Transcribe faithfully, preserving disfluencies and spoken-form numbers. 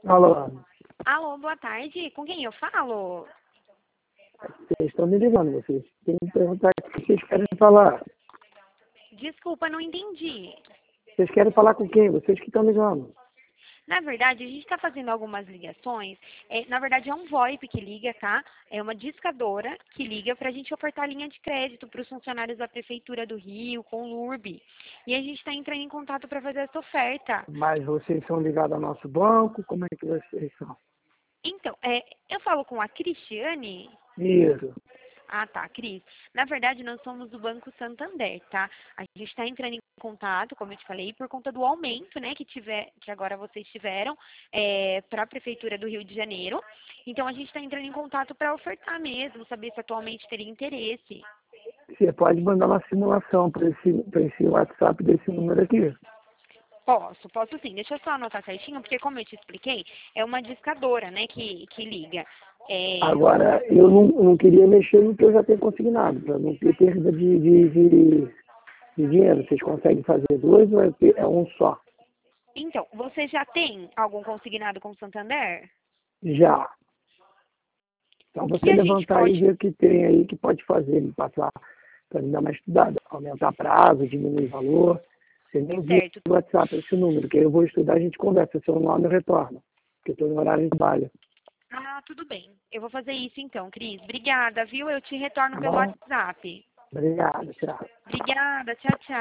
Alô, Alô, boa tarde. Com quem eu falo? vocês estão me ligando, vocês têm que perguntar o que vocês querem falar. Desculpa, não entendi. Vocês querem falar com quem? Vocês que estão ligando. Na verdade, a gente está fazendo algumas ligações. É, na verdade, é um VoIP que liga, tá? É uma discadora que liga para a gente ofertar linha de crédito para os funcionários da Prefeitura do Rio, com o L U R B. E a gente está entrando em contato para fazer essa oferta. Mas vocês são ligados ao nosso banco? Como é que vocês são? Então, é, eu falo com a Cristiane. Isso. Ah, tá, Cris. Na verdade, nós somos do Banco Santander, tá? A gente está entrando em contato, como eu te falei, por conta do aumento, né, que, tiver, que agora vocês tiveram é, para a Prefeitura do Rio de Janeiro. Então, a gente está entrando em contato para ofertar mesmo, saber se atualmente teria interesse. Você pode mandar uma simulação para esse, para esse WhatsApp desse número aqui. Posso, posso sim. Deixa eu só anotar certinho, porque como eu te expliquei, é uma discadora, né, que, que liga. É, Agora, eu não, não queria mexer no que eu já tenho consignado, para não ter perda de, de, de, de dinheiro. Vocês conseguem fazer dois ou é é um só? então, você já tem algum consignado com o Santander? Já. Então O você que a gente levantar aí e pode... ver o que tem aí que pode fazer, me passar para me dar uma estudada, aumentar prazo, diminuir valor. Você nem envia Certo. no WhatsApp esse número, que aí eu vou estudar, a gente conversa. Seu nome eu retorno, porque eu estou no horário de trabalho. Ah, tudo bem. Eu vou fazer isso então, Cris. Obrigada, viu? Eu te retorno Tá pelo bom? WhatsApp. Obrigado, tchau. Obrigada, tchau, tchau.